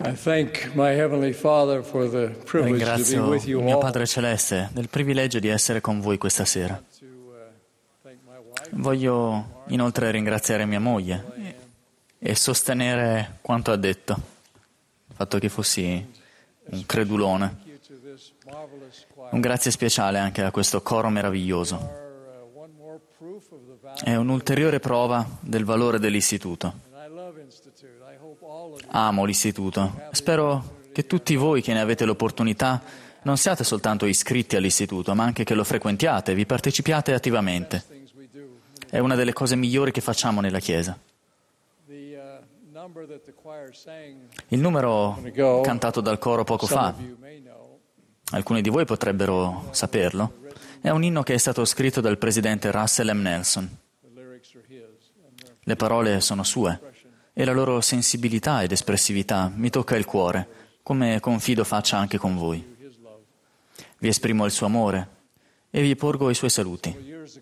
Ringrazio il mio Padre Celeste del privilegio di essere con voi questa sera. Voglio inoltre ringraziare mia moglie e sostenere quanto ha detto, il fatto che fossi un credulone. Un grazie speciale anche a questo coro meraviglioso. È un'ulteriore prova del valore dell'istituto. Amo l'istituto. Spero che tutti voi che ne avete l'opportunità non siate soltanto iscritti all'istituto, ma anche che lo frequentiate e vi partecipiate attivamente. È una delle cose migliori che facciamo nella Chiesa. Il numero cantato dal coro poco fa, alcuni di voi potrebbero saperlo, è un inno che è stato scritto dal presidente Russell M. Nelson. Le parole sono sue e la loro sensibilità ed espressività mi tocca il cuore, come confido faccia anche con voi. Vi esprimo il suo amore e vi porgo i suoi saluti.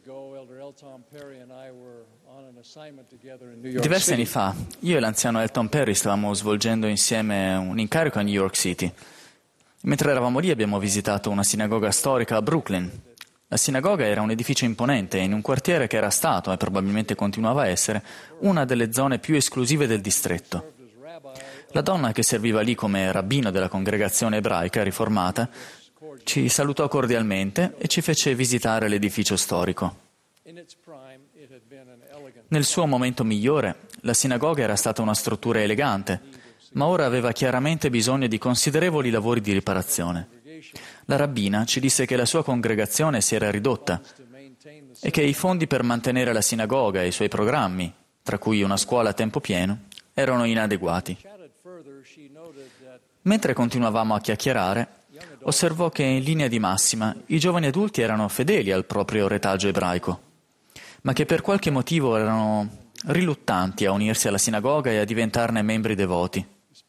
Diversi anni fa, io e l'anziano Elton Perry stavamo svolgendo insieme un incarico a New York City. Mentre eravamo lì abbiamo visitato una sinagoga storica a Brooklyn. La sinagoga era un edificio imponente in un quartiere che era stato, e probabilmente continuava a essere, una delle zone più esclusive del distretto. La donna che serviva lì come rabbino della congregazione ebraica riformata ci salutò cordialmente e ci fece visitare l'edificio storico. Nel suo momento migliore, la sinagoga era stata una struttura elegante, ma ora aveva chiaramente bisogno di considerevoli lavori di riparazione. La rabbina ci disse che la sua congregazione si era ridotta e che i fondi per mantenere la sinagoga e i suoi programmi, tra cui una scuola a tempo pieno, erano inadeguati. Mentre continuavamo a chiacchierare, osservò che in linea di massima i giovani adulti erano fedeli al proprio retaggio ebraico, ma che per qualche motivo erano riluttanti a unirsi alla sinagoga e a diventarne membri devoti.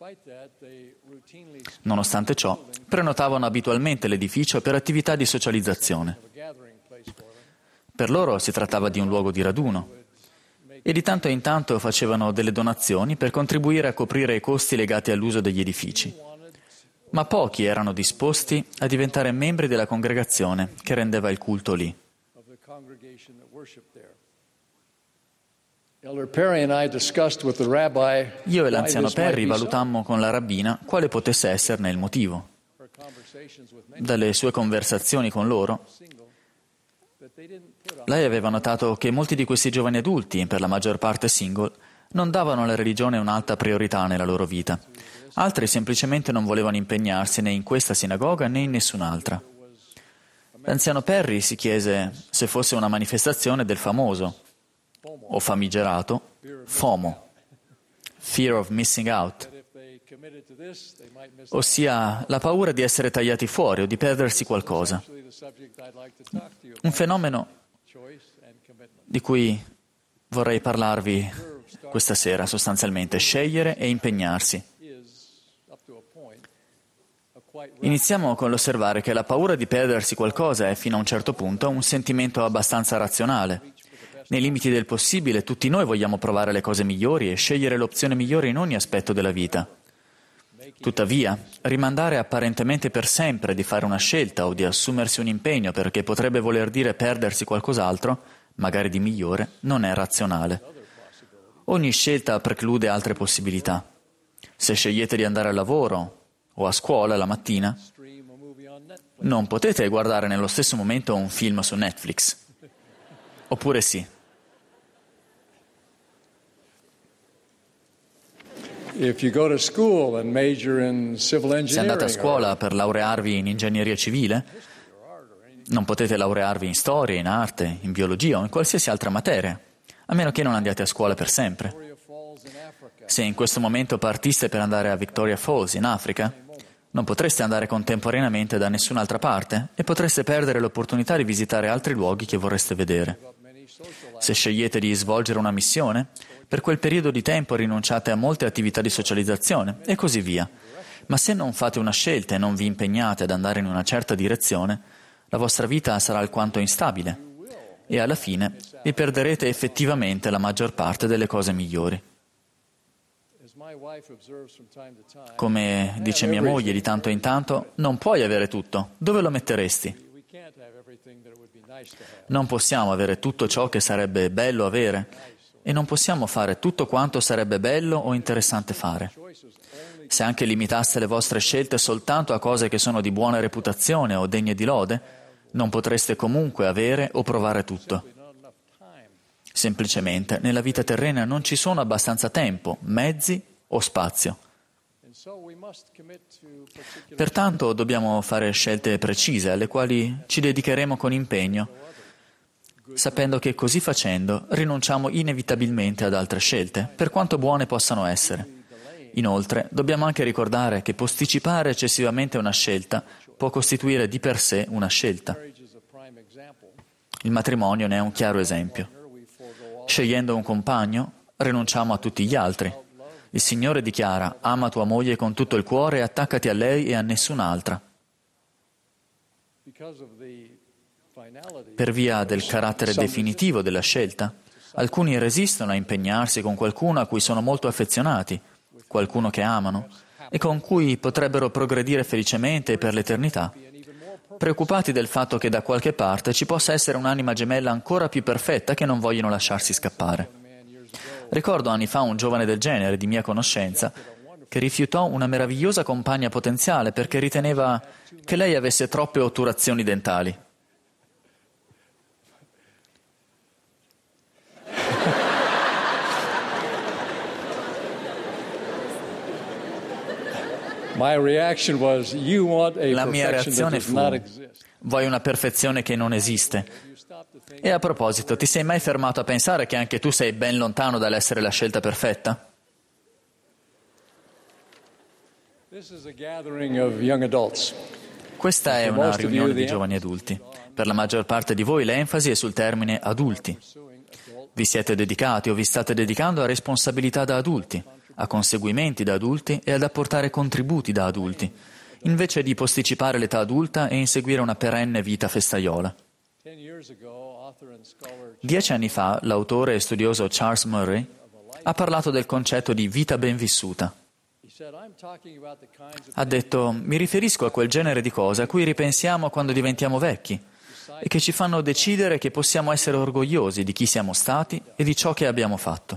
Nonostante ciò, prenotavano abitualmente l'edificio per attività di socializzazione. Per loro si trattava di un luogo di raduno e di tanto in tanto facevano delle donazioni per contribuire a coprire i costi legati all'uso degli edifici. Ma pochi erano disposti a diventare membri della congregazione che rendeva il culto lì. Io e l'anziano Perry valutammo con la rabbina quale potesse esserne il motivo. Dalle sue conversazioni con loro, lei aveva notato che molti di questi giovani adulti, per la maggior parte single, non davano alla religione un'alta priorità nella loro vita. Altri semplicemente non volevano impegnarsi né in questa sinagoga né in nessun'altra. L'anziano Perry si chiese se fosse una manifestazione del famoso o famigerato FOMO, Fear of Missing Out, ossia la paura di essere tagliati fuori o di perdersi qualcosa. Un fenomeno di cui vorrei parlarvi questa sera, sostanzialmente, scegliere e impegnarsi. Iniziamo con l'osservare che la paura di perdersi qualcosa è, fino a un certo punto, un sentimento abbastanza razionale. Nei limiti del possibile, tutti noi vogliamo provare le cose migliori e scegliere l'opzione migliore in ogni aspetto della vita. Tuttavia, rimandare apparentemente per sempre di fare una scelta o di assumersi un impegno perché potrebbe voler dire perdersi qualcos'altro, magari di migliore, non è razionale. Ogni scelta preclude altre possibilità. Se scegliete di andare al lavoro o a scuola la mattina, non potete guardare nello stesso momento un film su Netflix. Oppure sì. Se andate a scuola per laurearvi in ingegneria civile, non potete laurearvi in storia, in arte, in biologia o in qualsiasi altra materia, a meno che non andiate a scuola per sempre. Se in questo momento partiste per andare a Victoria Falls, in Africa, non potreste andare contemporaneamente da nessun'altra parte e potreste perdere l'opportunità di visitare altri luoghi che vorreste vedere. Se scegliete di svolgere una missione, per quel periodo di tempo rinunciate a molte attività di socializzazione e così via. Ma se non fate una scelta e non vi impegnate ad andare in una certa direzione, la vostra vita sarà alquanto instabile e alla fine vi perderete effettivamente la maggior parte delle cose migliori. Come dice mia moglie di tanto in tanto, non puoi avere tutto. Dove lo metteresti? Non possiamo avere tutto ciò che sarebbe bello avere e non possiamo fare tutto quanto sarebbe bello o interessante fare. Se anche limitaste le vostre scelte soltanto a cose che sono di buona reputazione o degne di lode, non potreste comunque avere o provare tutto. Semplicemente, nella vita terrena non ci sono abbastanza tempo, mezzi o spazio. Pertanto dobbiamo fare scelte precise alle quali ci dedicheremo con impegno, sapendo che così facendo rinunciamo inevitabilmente ad altre scelte, per quanto buone possano essere. Inoltre, dobbiamo anche ricordare che posticipare eccessivamente una scelta può costituire di per sé una scelta. Il matrimonio ne è un chiaro esempio. Scegliendo un compagno, rinunciamo a tutti gli altri. Il Signore dichiara: ama tua moglie con tutto il cuore e attaccati a lei e a nessun'altra. Per via del carattere definitivo della scelta, alcuni resistono a impegnarsi con qualcuno a cui sono molto affezionati, qualcuno che amano, e con cui potrebbero progredire felicemente per l'eternità, preoccupati del fatto che da qualche parte ci possa essere un'anima gemella ancora più perfetta che non vogliono lasciarsi scappare. Ricordo anni fa un giovane del genere, di mia conoscenza, che rifiutò una meravigliosa compagna potenziale perché riteneva che lei avesse troppe otturazioni dentali. La mia reazione fu: vuoi una perfezione che non esiste? E a proposito, ti sei mai fermato a pensare che anche tu sei ben lontano dall'essere la scelta perfetta? Questa è una riunione di giovani adulti. Per la maggior parte di voi l'enfasi è sul termine adulti. Vi siete dedicati o vi state dedicando a responsabilità da adulti, a conseguimenti da adulti e ad apportare contributi da adulti, invece di posticipare l'età adulta e inseguire una perenne vita festaiola. 10 anni fa, l'autore e studioso Charles Murray ha parlato del concetto di vita ben vissuta. Ha detto: mi riferisco a quel genere di cose a cui ripensiamo quando diventiamo vecchi e che ci fanno decidere che possiamo essere orgogliosi di chi siamo stati e di ciò che abbiamo fatto.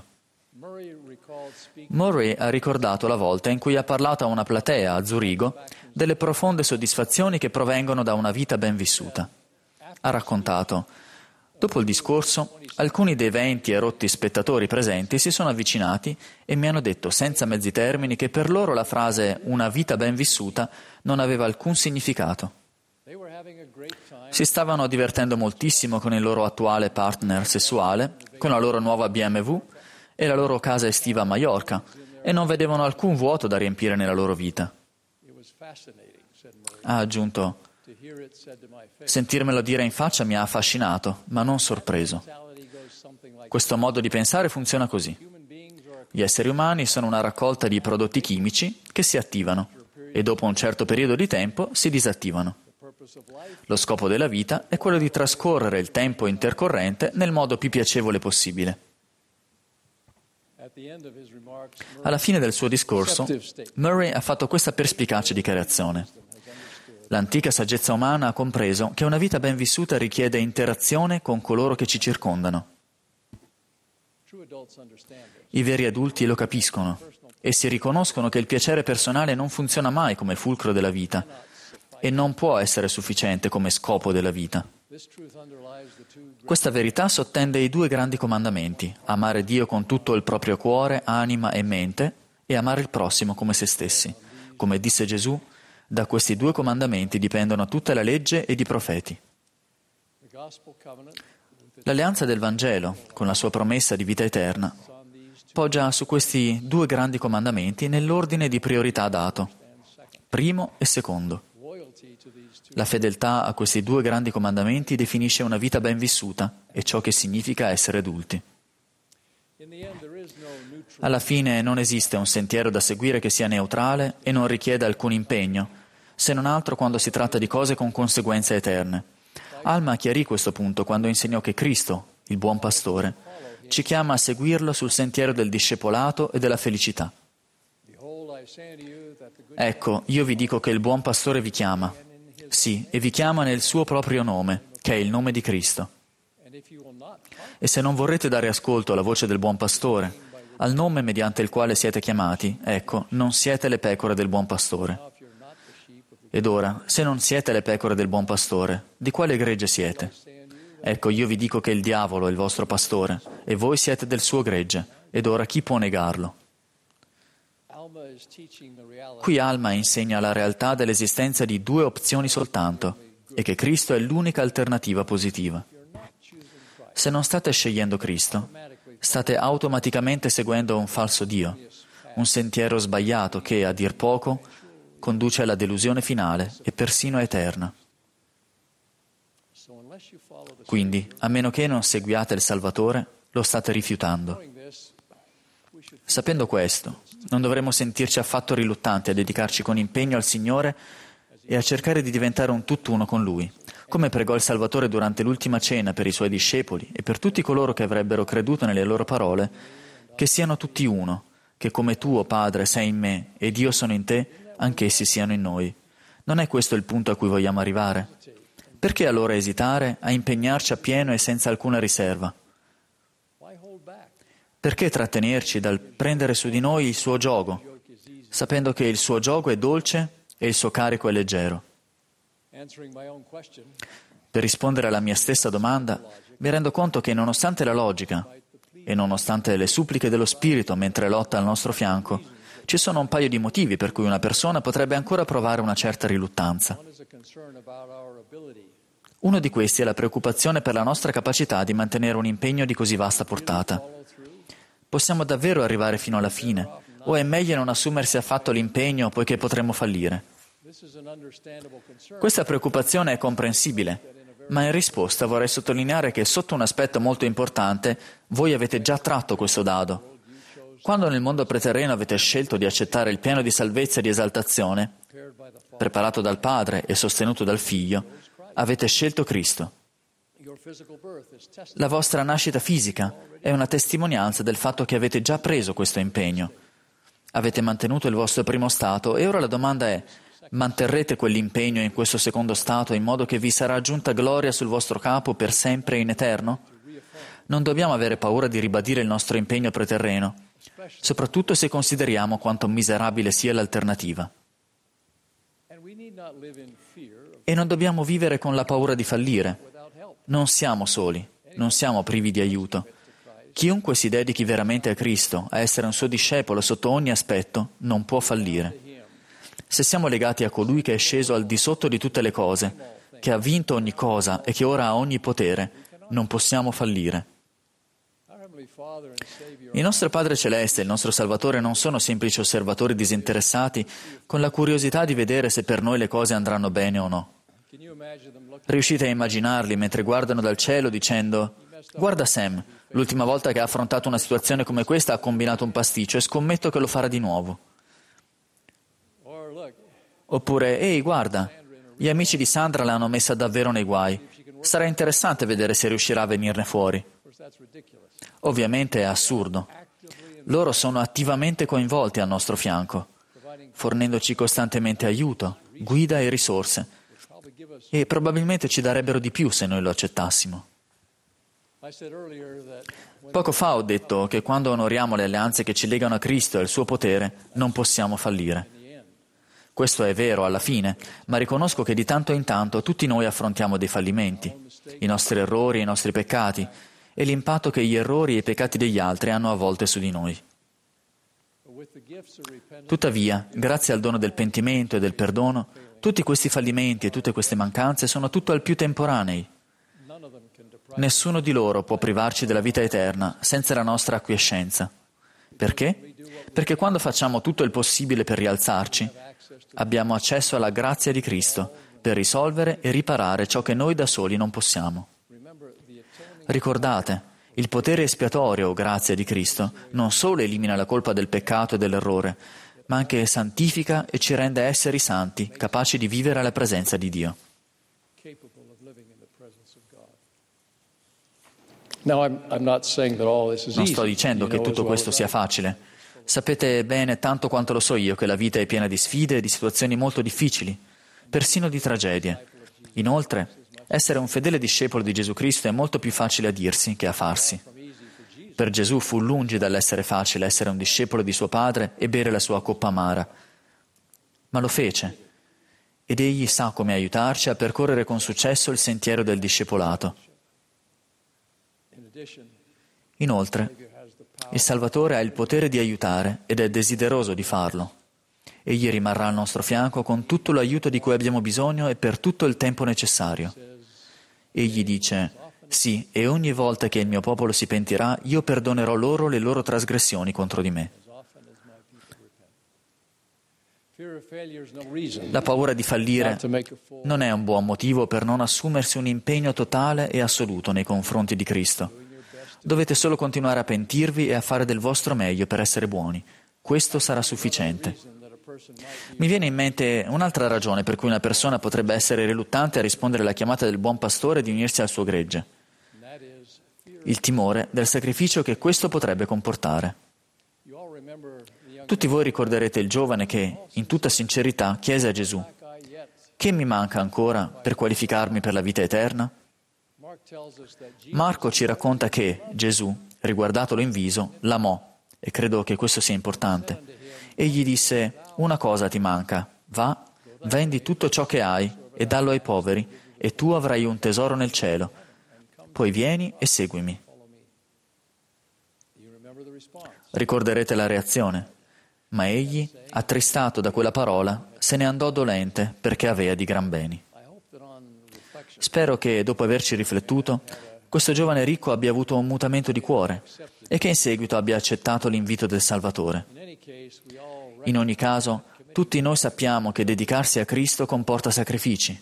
Murray ha ricordato la volta in cui ha parlato a una platea a Zurigo delle profonde soddisfazioni che provengono da una vita ben vissuta. Ha raccontato: dopo il discorso, alcuni dei 20 erotti spettatori presenti si sono avvicinati e mi hanno detto senza mezzi termini che per loro la frase «una vita ben vissuta» non aveva alcun significato. Si stavano divertendo moltissimo con il loro attuale partner sessuale, con la loro nuova BMW e la loro casa estiva a Maiorca, e non vedevano alcun vuoto da riempire nella loro vita. Ha aggiunto: sentirmelo dire in faccia mi ha affascinato, ma non sorpreso. Questo modo di pensare funziona così. Gli esseri umani sono una raccolta di prodotti chimici che si attivano e dopo un certo periodo di tempo si disattivano. Lo scopo della vita è quello di trascorrere il tempo intercorrente nel modo più piacevole possibile. Alla fine del suo discorso, Murray ha fatto questa perspicace dichiarazione: l'antica saggezza umana ha compreso che una vita ben vissuta richiede interazione con coloro che ci circondano. I veri adulti lo capiscono. Essi riconoscono che il piacere personale non funziona mai come fulcro della vita e non può essere sufficiente come scopo della vita. Questa verità sottende i 2 grandi comandamenti: amare Dio con tutto il proprio cuore, anima e mente, e amare il prossimo come se stessi. Come disse Gesù, da questi 2 comandamenti dipendono tutta la legge ed i profeti. L'alleanza del Vangelo, con la sua promessa di vita eterna, poggia su questi 2 grandi comandamenti nell'ordine di priorità dato, primo e secondo. La fedeltà a questi 2 grandi comandamenti definisce una vita ben vissuta e ciò che significa essere adulti. Alla fine non esiste un sentiero da seguire che sia neutrale e non richieda alcun impegno, se non altro quando si tratta di cose con conseguenze eterne. Alma chiarì questo punto quando insegnò che Cristo, il buon pastore, ci chiama a seguirlo sul sentiero del discepolato e della felicità. Ecco, io vi dico che il buon pastore vi chiama. Sì, e vi chiama nel suo proprio nome, che è il nome di Cristo. E se non vorrete dare ascolto alla voce del buon pastore, al nome mediante il quale siete chiamati, ecco, non siete le pecore del buon pastore. Ed ora, se non siete le pecore del buon pastore, di quale gregge siete? Ecco, io vi dico che il diavolo è il vostro pastore, e voi siete del suo gregge, ed ora chi può negarlo? Qui Alma insegna la realtà dell'esistenza di due opzioni soltanto, e che Cristo è l'unica alternativa positiva. Se non state scegliendo Cristo, state automaticamente seguendo un falso Dio, un sentiero sbagliato che, a dir poco, conduce alla delusione finale e persino eterna. Quindi, a meno che non seguiate il Salvatore, lo state rifiutando. Sapendo questo, non dovremmo sentirci affatto riluttanti a dedicarci con impegno al Signore e a cercare di diventare un tutt'uno con Lui, come pregò il Salvatore durante l'ultima cena per i Suoi discepoli e per tutti coloro che avrebbero creduto nelle loro parole, che siano tutti uno, che come tu, o Padre, sei in me ed io sono in te, anch'essi siano in noi. Non è questo il punto a cui vogliamo arrivare? Perché allora esitare a impegnarci appieno e senza alcuna riserva? Perché trattenerci dal prendere su di noi il suo giogo, sapendo che il suo giogo è dolce e il suo carico è leggero? Per rispondere alla mia stessa domanda, mi rendo conto che nonostante la logica e nonostante le suppliche dello Spirito mentre lotta al nostro fianco, ci sono un paio di motivi per cui una persona potrebbe ancora provare una certa riluttanza. Uno di questi è la preoccupazione per la nostra capacità di mantenere un impegno di così vasta portata. Possiamo davvero arrivare fino alla fine? O è meglio non assumersi affatto l'impegno poiché potremmo fallire? Questa preoccupazione è comprensibile, ma in risposta vorrei sottolineare che sotto un aspetto molto importante voi avete già tratto questo dado. Quando nel mondo preterreno avete scelto di accettare il piano di salvezza e di esaltazione, preparato dal Padre e sostenuto dal Figlio, avete scelto Cristo. La vostra nascita fisica è una testimonianza del fatto che avete già preso questo impegno. Avete mantenuto il vostro primo stato e ora la domanda è: manterrete quell'impegno in questo secondo stato in modo che vi sarà aggiunta gloria sul vostro capo per sempre e in eterno? Non dobbiamo avere paura di ribadire il nostro impegno preterreno, soprattutto se consideriamo quanto miserabile sia l'alternativa. E non dobbiamo vivere con la paura di fallire. Non siamo soli, non siamo privi di aiuto. Chiunque si dedichi veramente a Cristo, a essere un suo discepolo sotto ogni aspetto, non può fallire. Se siamo legati a colui che è sceso al di sotto di tutte le cose, che ha vinto ogni cosa e che ora ha ogni potere, non possiamo fallire. Il nostro Padre Celeste e il nostro Salvatore non sono semplici osservatori disinteressati con la curiosità di vedere se per noi le cose andranno bene o no. Riuscite a immaginarli mentre guardano dal cielo dicendo: «Guarda Sam, l'ultima volta che ha affrontato una situazione come questa ha combinato un pasticcio e scommetto che lo farà di nuovo». Oppure: «Ehi, guarda, gli amici di Sandra l'hanno messa davvero nei guai. Sarà interessante vedere se riuscirà a venirne fuori». Ovviamente è assurdo. Loro sono attivamente coinvolti al nostro fianco, fornendoci costantemente aiuto, guida e risorse. E probabilmente ci darebbero di più se noi lo accettassimo. Poco fa ho detto che quando onoriamo le alleanze che ci legano a Cristo e al suo potere, non possiamo fallire. Questo è vero alla fine, ma riconosco che di tanto in tanto tutti noi affrontiamo dei fallimenti, i nostri errori e i nostri peccati, e l'impatto che gli errori e i peccati degli altri hanno a volte su di noi. Tuttavia, grazie al dono del pentimento e del perdono, tutti questi fallimenti e tutte queste mancanze sono tutt'al più temporanei. Nessuno di loro può privarci della vita eterna senza la nostra acquiescenza. Perché? Perché quando facciamo tutto il possibile per rialzarci, abbiamo accesso alla grazia di Cristo per risolvere e riparare ciò che noi da soli non possiamo. Ricordate, il potere espiatorio o grazia di Cristo non solo elimina la colpa del peccato e dell'errore, ma anche santifica e ci rende esseri santi, capaci di vivere alla presenza di Dio. Non sto dicendo che tutto questo sia facile. Sapete bene, tanto quanto lo so io, che la vita è piena di sfide e di situazioni molto difficili, persino di tragedie. Inoltre, essere un fedele discepolo di Gesù Cristo è molto più facile a dirsi che a farsi. Per Gesù fu lungi dall'essere facile essere un discepolo di suo Padre e bere la sua coppa amara. Ma lo fece, ed Egli sa come aiutarci a percorrere con successo il sentiero del discepolato. Inoltre, il Salvatore ha il potere di aiutare ed è desideroso di farlo. Egli rimarrà al nostro fianco con tutto l'aiuto di cui abbiamo bisogno e per tutto il tempo necessario. Egli dice: sì, e ogni volta che il mio popolo si pentirà, io perdonerò loro le loro trasgressioni contro di me. La paura di fallire non è un buon motivo per non assumersi un impegno totale e assoluto nei confronti di Cristo. Dovete solo continuare a pentirvi e a fare del vostro meglio per essere buoni. Questo sarà sufficiente. Mi viene in mente un'altra ragione per cui una persona potrebbe essere riluttante a rispondere alla chiamata del buon pastore di unirsi al suo gregge. Il timore del sacrificio che questo potrebbe comportare. Tutti voi ricorderete il giovane che, in tutta sincerità, chiese a Gesù: «Che mi manca ancora per qualificarmi per la vita eterna?» Marco ci racconta che Gesù, riguardatolo in viso, l'amò, e credo che questo sia importante. Egli disse: «Una cosa ti manca, va, vendi tutto ciò che hai e dallo ai poveri, e tu avrai un tesoro nel cielo. Poi vieni e seguimi». Ricorderete la reazione. Ma egli, attristato da quella parola, se ne andò dolente perché aveva di gran beni. Spero che, dopo averci riflettuto, questo giovane ricco abbia avuto un mutamento di cuore e che in seguito abbia accettato l'invito del Salvatore. In ogni caso, tutti noi sappiamo che dedicarsi a Cristo comporta sacrifici.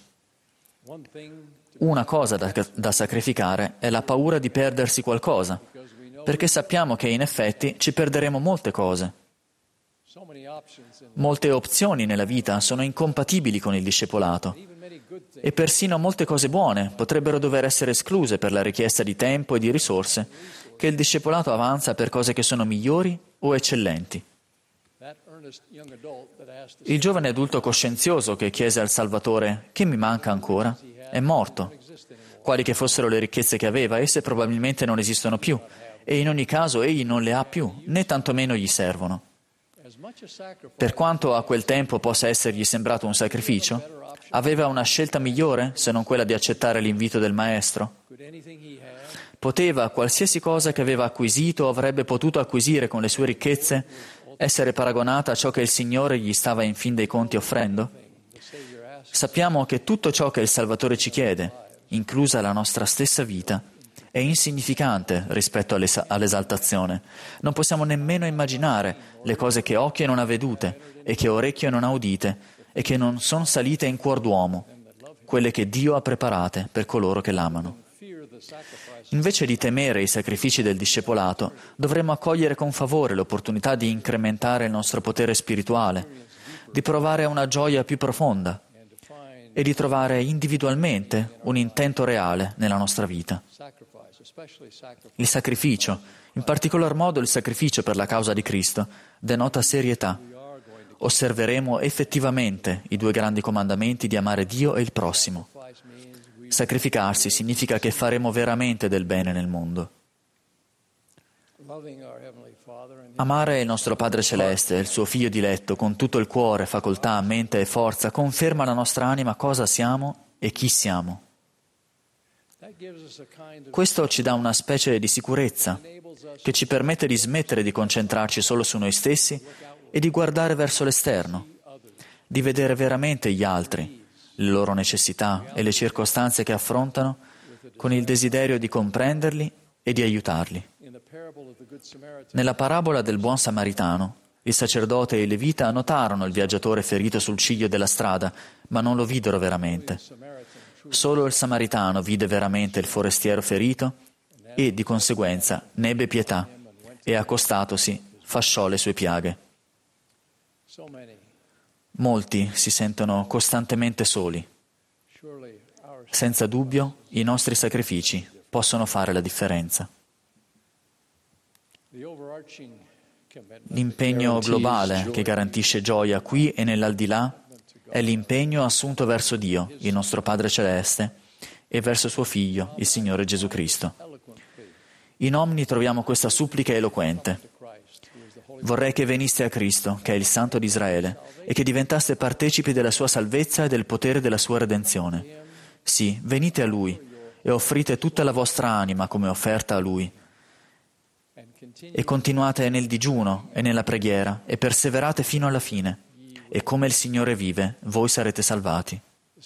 Una cosa da sacrificare è la paura di perdersi qualcosa, perché sappiamo che in effetti ci perderemo molte cose. Molte opzioni nella vita sono incompatibili con il discepolato e persino molte cose buone potrebbero dover essere escluse per la richiesta di tempo e di risorse che il discepolato avanza per cose che sono migliori o eccellenti. Il giovane adulto coscienzioso che chiese al Salvatore: «Che mi manca ancora?» è morto. Quali che fossero le ricchezze che aveva, esse probabilmente non esistono più e in ogni caso egli non le ha più, né tantomeno gli servono. Per quanto a quel tempo possa essergli sembrato un sacrificio, aveva una scelta migliore se non quella di accettare l'invito del Maestro? Poteva qualsiasi cosa che aveva acquisito o avrebbe potuto acquisire con le sue ricchezze essere paragonata a ciò che il Signore gli stava in fin dei conti offrendo? Sappiamo che tutto ciò che il Salvatore ci chiede, inclusa la nostra stessa vita, è insignificante rispetto all'esaltazione. Non possiamo nemmeno immaginare le cose che occhio non ha vedute e che orecchio non ha udite e che non sono salite in cuor d'uomo, quelle che Dio ha preparate per coloro che l'amano. Invece di temere i sacrifici del discepolato, dovremmo accogliere con favore l'opportunità di incrementare il nostro potere spirituale, di provare una gioia più profonda e di trovare individualmente un intento reale nella nostra vita. Il sacrificio, in particolar modo il sacrificio per la causa di Cristo, denota serietà. Osserveremo effettivamente i 2 grandi comandamenti di amare Dio e il prossimo. Sacrificarsi significa che faremo veramente del bene nel mondo. Amare il nostro Padre Celeste e il suo Figlio diletto con tutto il cuore, facoltà, mente e forza conferma alla nostra anima cosa siamo e chi siamo. Questo ci dà una specie di sicurezza che ci permette di smettere di concentrarci solo su noi stessi e di guardare verso l'esterno, di vedere veramente gli altri, le loro necessità e le circostanze che affrontano con il desiderio di comprenderli e di aiutarli. Nella parabola del buon samaritano, il sacerdote e il levita notarono il viaggiatore ferito sul ciglio della strada, ma non lo videro veramente. Solo il samaritano vide veramente il forestiero ferito e, di conseguenza, ne ebbe pietà e, accostatosi, fasciò le sue piaghe. Molti si sentono costantemente soli. Senza dubbio, i nostri sacrifici possono fare la differenza. L'impegno globale che garantisce gioia qui e nell'aldilà è l'impegno assunto verso Dio, il nostro Padre Celeste, e verso suo Figlio, il Signore Gesù Cristo. In Omni troviamo questa supplica eloquente. Vorrei che veniste a Cristo, che è il Santo di Israele, e che diventaste partecipi della sua salvezza e del potere della sua redenzione. Sì, venite a Lui e offrite tutta la vostra anima come offerta a Lui. E continuate nel digiuno e nella preghiera e perseverate fino alla fine. E come il Signore vive, voi sarete salvati.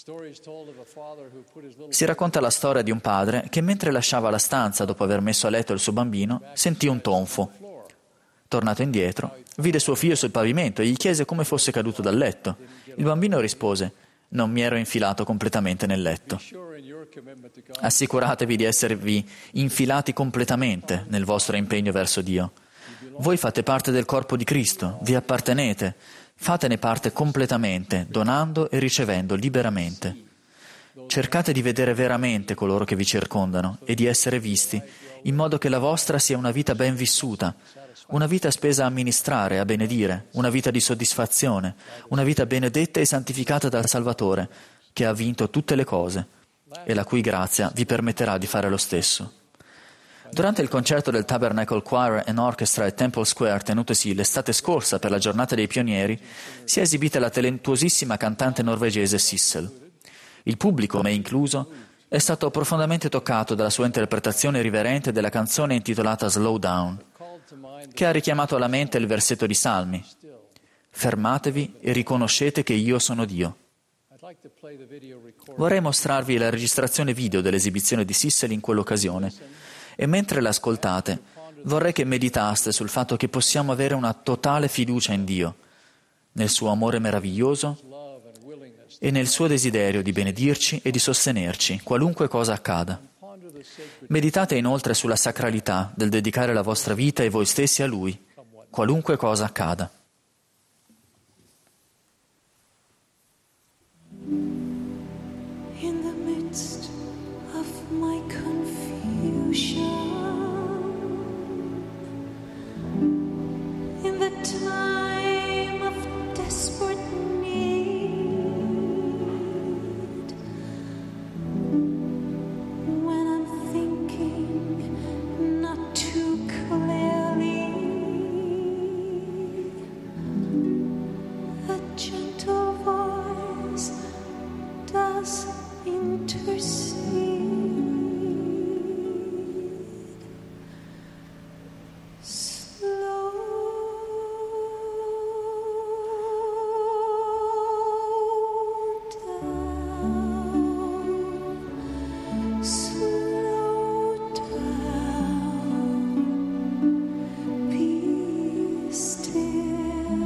Si racconta la storia di un padre che mentre lasciava la stanza dopo aver messo a letto il suo bambino, sentì un tonfo. Tornato indietro, vide suo figlio sul pavimento e gli chiese come fosse caduto dal letto. Il bambino rispose: «Non mi ero infilato completamente nel letto». Assicuratevi di esservi infilati completamente nel vostro impegno verso Dio. Voi fate parte del corpo di Cristo, vi appartenete, fatene parte completamente, donando e ricevendo liberamente. Cercate di vedere veramente coloro che vi circondano e di essere visti, in modo che la vostra sia una vita ben vissuta, una vita spesa a amministrare, a benedire, una vita di soddisfazione, una vita benedetta e santificata dal Salvatore, che ha vinto tutte le cose, e la cui grazia vi permetterà di fare lo stesso. Durante il concerto del Tabernacle Choir and Orchestra a Temple Square, tenutosi l'estate scorsa per la Giornata dei Pionieri, si è esibita la talentuosissima cantante norvegese Sissel. Il pubblico, me incluso, è stato profondamente toccato dalla sua interpretazione riverente della canzone intitolata Slow Down, che ha richiamato alla mente il versetto di Salmi: «Fermatevi e riconoscete che io sono Dio». Vorrei mostrarvi la registrazione video dell'esibizione di Sissel in quell'occasione e mentre l'ascoltate vorrei che meditaste sul fatto che possiamo avere una totale fiducia in Dio, nel suo amore meraviglioso e nel suo desiderio di benedirci e di sostenerci, qualunque cosa accada. Meditate inoltre sulla sacralità del dedicare la vostra vita e voi stessi a Lui, qualunque cosa accada. In the midst of my confusion, in the time of desperate need, when I'm thinking not too clearly, a gentle voice does intercede. Slow down, be still.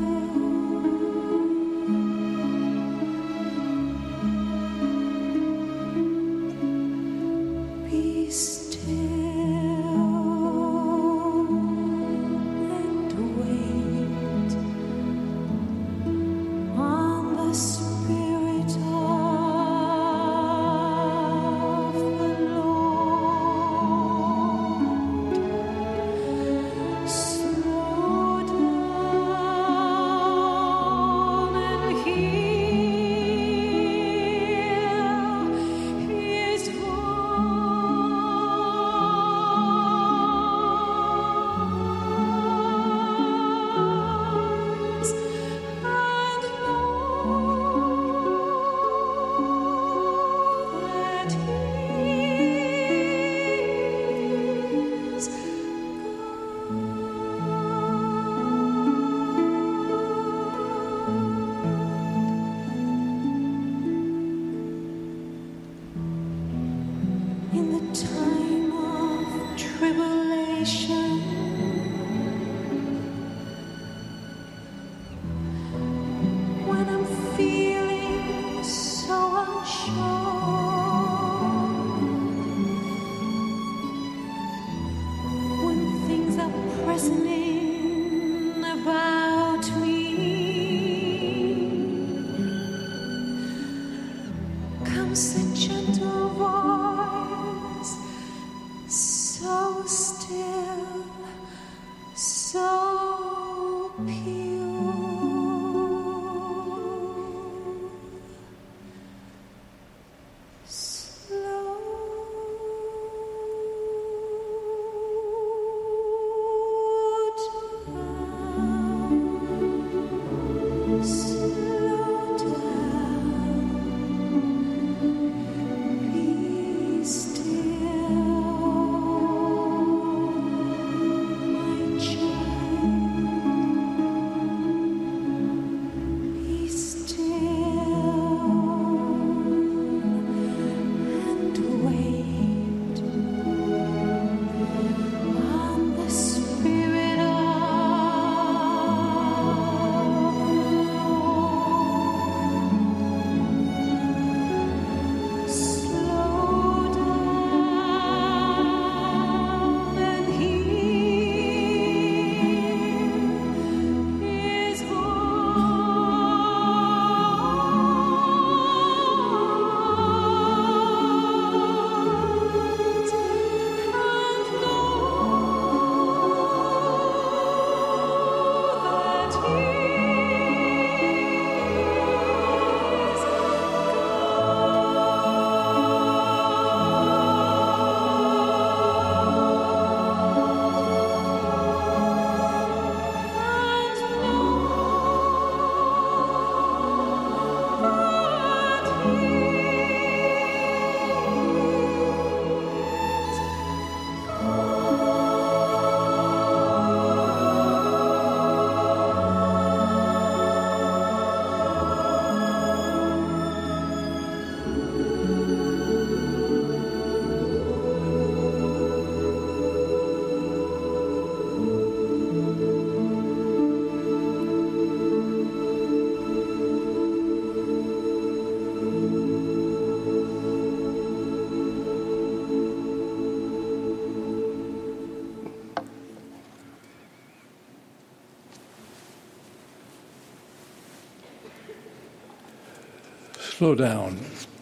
Slow down.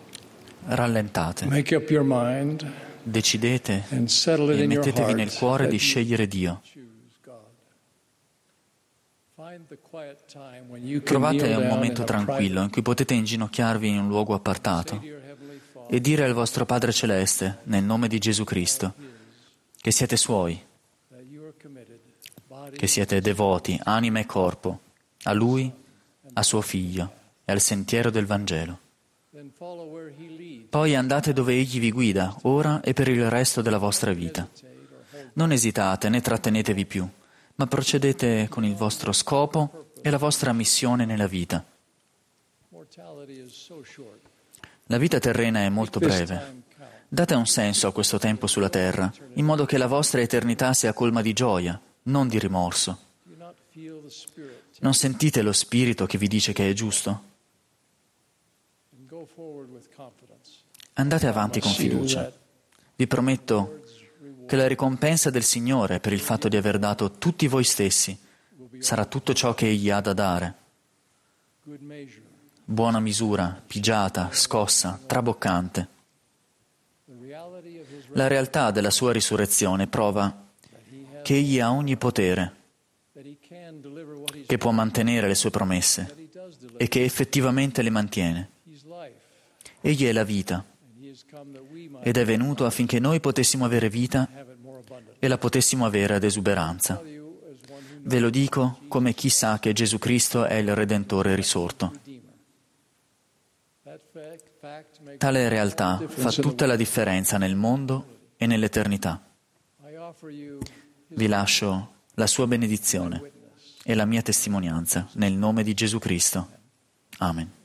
Rallentate, Make up your mind decidete and settle it e in your mettetevi nel heart cuore that di you scegliere Dio. choose God. Find the quiet time when you can Trovate kneel un down momento in a tranquillo private in cui potete inginocchiarvi in un luogo say appartato to your heavenly Father e dire al vostro Padre Celeste, nel nome di Gesù Cristo, che siete Suoi, that you are committed, body che siete devoti, anima e corpo, a Lui, a suo Figlio e al sentiero del Vangelo. then follow where He leads. Poi andate dove Egli vi guida, ora e per il resto della vostra vita. Non esitate né trattenetevi più, ma procedete con il vostro scopo e la vostra missione nella vita. Mortality is so short. La vita terrena è molto This breve. time count. Date un senso a questo tempo sulla terra, in modo che la vostra eternità sia colma di gioia, non di rimorso. Do you not feel the Spirit? Non sentite lo Spirito che vi dice che è giusto? And go forward with confidence. Andate avanti con fiducia. Vi prometto che la ricompensa del Signore per il fatto di aver dato tutti voi stessi sarà tutto ciò che Egli ha da dare. Good measure. Buona misura, pigiata, scossa, traboccante. The reality of His La realtà della sua risurrezione prova che Egli ha ogni potere, that He can deliver what He's che può mantenere le sue promesse that He does deliver. e che effettivamente le mantiene. He's life, Egli è la vita and He has come that we might ed è venuto affinché noi potessimo avere vita have it more abundantly. e la potessimo avere ad esuberanza. Tell you as one who Ve lo dico come chi sa che Gesù Cristo è il Redentore risorto. Redeemer. That fact makes Tale realtà fa difference in the tutta la differenza nel mondo e nell'eternità. world. I offer you Vi lascio la sua benedizione witness. e la mia testimonianza nel nome di Gesù Cristo. Amen.